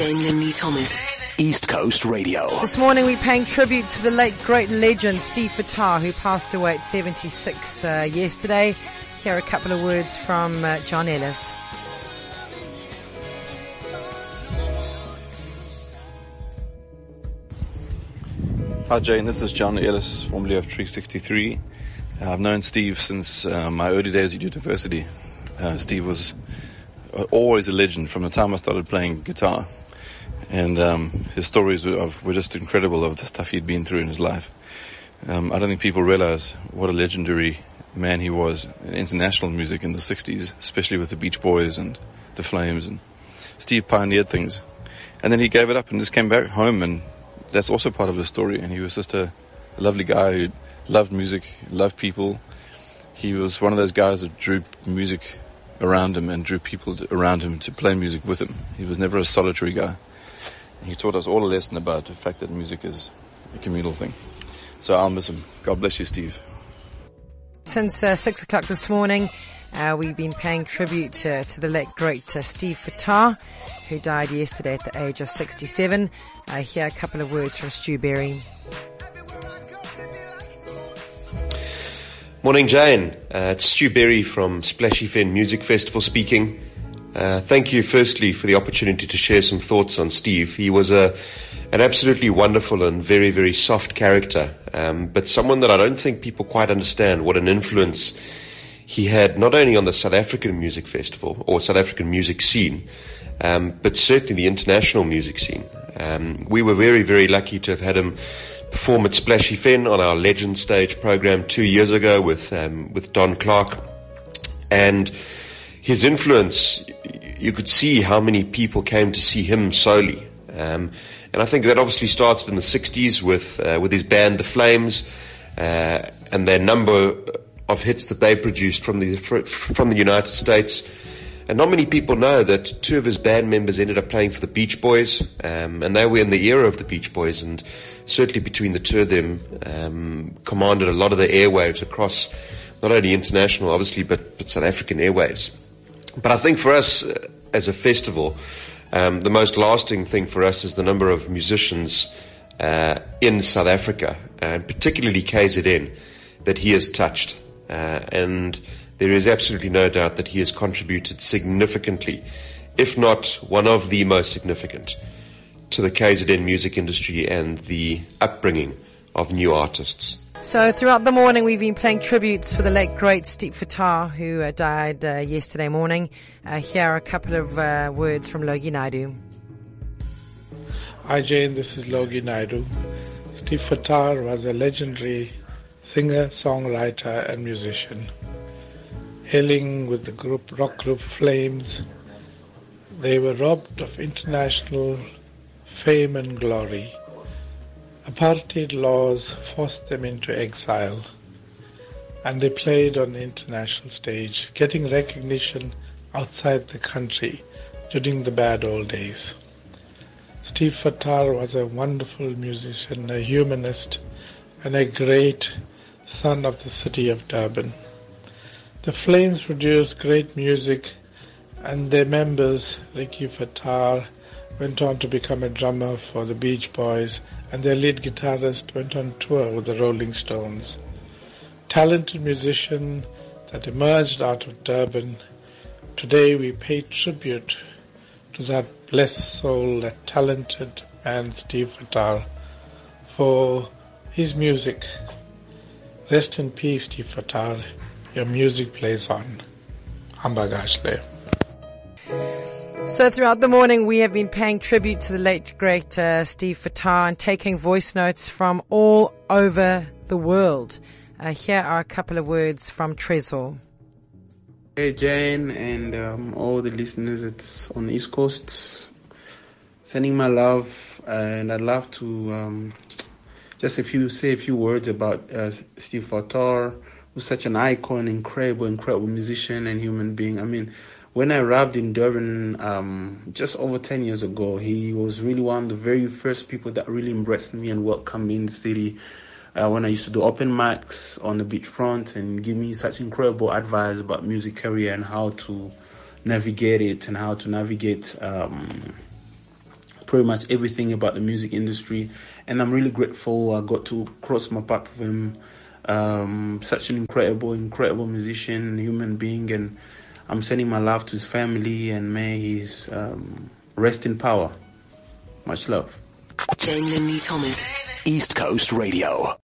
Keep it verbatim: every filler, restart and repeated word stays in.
Jane and Lee Thomas. East Coast Radio. This morning we're paying tribute to the late great legend Steve Fattar, who passed away at seventy-six uh, yesterday. Here are a couple of words from uh, John Ellis. Hi Jane, this is John Ellis, formerly of Tree sixty-three. Uh, I've known Steve since uh, my early days at university. Uh, Steve was always a legend from the time I started playing guitar. And um, his stories were, of, were just incredible of the stuff he'd been through in his life. Um, I don't think people realize what a legendary man he was in international music in the sixties, especially with the Beach Boys and the Flames. And Steve pioneered things. And then he gave it up and just came back home, and that's also part of the story. And he was just a, a lovely guy who loved music, loved people. He was one of those guys that drew music around him and drew people around him to play music with him. He was never a solitary guy. He taught us all a lesson about the fact that music is a communal thing. So I'll miss him. God bless you, Steve. Since uh, six o'clock this morning, uh, we've been paying tribute uh, to the late, great uh, Steve Fattar, who died yesterday at the age of sixty-seven. Uh, here are a couple of words from Stu Berry. Morning, Jane. Uh, it's Stu Berry from Splashy Fen Music Festival speaking. Uh, thank you firstly for the opportunity to share some thoughts on Steve. He was a, an absolutely wonderful and very, very soft character, um, but someone that I don't think people quite understand what an influence he had not only on the South African music festival or South African music scene, um, but certainly the international music scene. Um, we were very, very lucky to have had him perform at Splashy Fen on our Legend Stage program two years ago with um, with Don Clark, and his influence, you could see how many people came to see him solely. Um, and I think that obviously started in the sixties with uh, with his band, The Flames, uh, and their number of hits that they produced from the from the United States. And not many people know that two of his band members ended up playing for the Beach Boys, um, and they were in the era of the Beach Boys, and certainly between the two of them, um, commanded a lot of the airwaves across not only international, obviously, but, but South African airwaves. But I think for us uh, as a festival, um, the most lasting thing for us is the number of musicians uh, in South Africa, and particularly K Z N, that he has touched. Uh, and there is absolutely no doubt that he has contributed significantly, if not one of the most significant, to the K Z N music industry and the upbringing of new artists. So throughout the morning we've been playing tributes for the late great Steve Fattar, who uh, died uh, yesterday morning. Uh, here are a couple of uh, words from Logie Naidu. Hi Jane, this is Logie Naidu. Steve Fattar was a legendary singer, songwriter and musician. Hailing with the group rock group Flames, they were robbed of international fame and glory. Apartheid laws forced them into exile, and they played on the international stage, getting recognition outside the country during the bad old days. Steve Fattar was a wonderful musician, a humanist, and a great son of the city of Durban. The Flames produced great music, and their members, Ricky Fattar, went on to become a drummer for the Beach Boys, and their lead guitarist went on tour with the Rolling Stones. Talented musician that emerged out of Durban. Today we pay tribute to that blessed soul, that talented man, Steve Fattar, for his music. Rest in peace, Steve Fattar. Your music plays on. Hambagashle. So throughout the morning we have been paying tribute to the late great uh, Steve Fattar and taking voice notes from all over the world. Uh, here are a couple of words from Trezor. Hey Jane and um, all the listeners, it's on the East Coast. Sending my love, and I'd love to um, just a few say a few words about uh, Steve Fattar, who's such an icon, incredible, incredible musician and human being. I mean, when I arrived in Durban um, just over ten years ago, he was really one of the very first people that really embraced me and welcomed me in the city. Uh, when I used to do open mics on the beachfront and give me such incredible advice about music career and how to navigate it and how to navigate um, pretty much everything about the music industry. And I'm really grateful I got to cross my path with him. Um, such an incredible, incredible musician, human being, and I'm sending my love to his family, and may his um, rest in power. Much love. Jane Lindy Thomas, East Coast Radio.